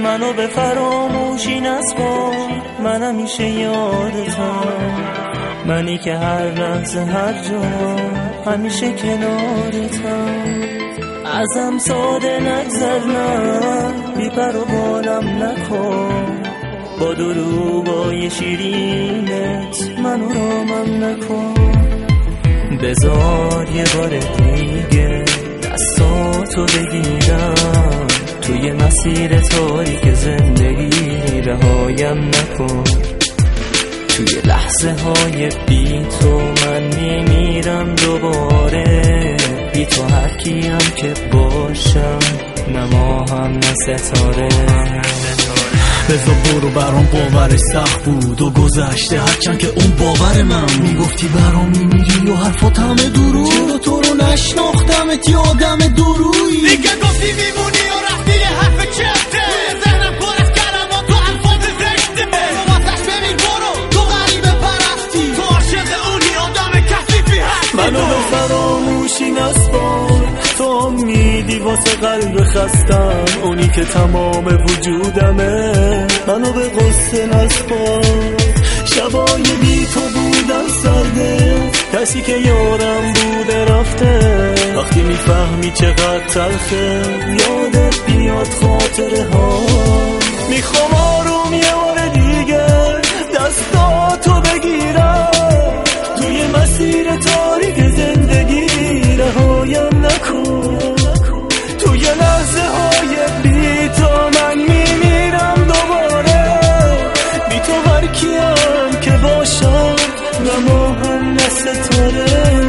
منو به فراموشی نسپار، من همیشه یادتم، منی که هر لحظه هر جا همیشه کنارتم. ازم ساده نگذر، نه بی پر و بالم نکن، با دروغای شیرینت منو رامم نکن. بذار یه بار دیگه دستاتو بگیرم، توی مسیر تاریک زندگی رهایم نکن. توی لحظه های بی تو من میمیرم دوباره، بی تو هر کیم که باشم، نه ماهم نه ستاره. بذار برو، برام باورش سخت بود و گذشته، هرچند که اون باور من میگفتی برام میمیری و حرفات همه دروغ. چرا تو رو نشناختمت یه آدم درویی، دیگه گفتی میمونی و رفتی یه حرف چفته، ذهنم پر از کلمات و الفاظ زشته. برو واسش ببین، برو تو غریبه پرستی، تو عاشق اونی آدم کثیفی هستی. منو به فراموشی نسپار، تو امیدی واسه قلب خستم، اونی که تمام وجودمه. منو به قصه نسپار، شبای بی تو بودم سرده، کسی که یارم بوده رفته. وقتی میفهمی چقدر تلخه یادت بیاد خاطره ها، میخوام آروم یه بار دیگه دستاتو بگیرم، توی مسیر تاریک زندگی رهایم نکن. توی لحظه های بی تو من میمیرم دوباره، بی تو هر کیم که باشم، نه ماهم نه ستاره.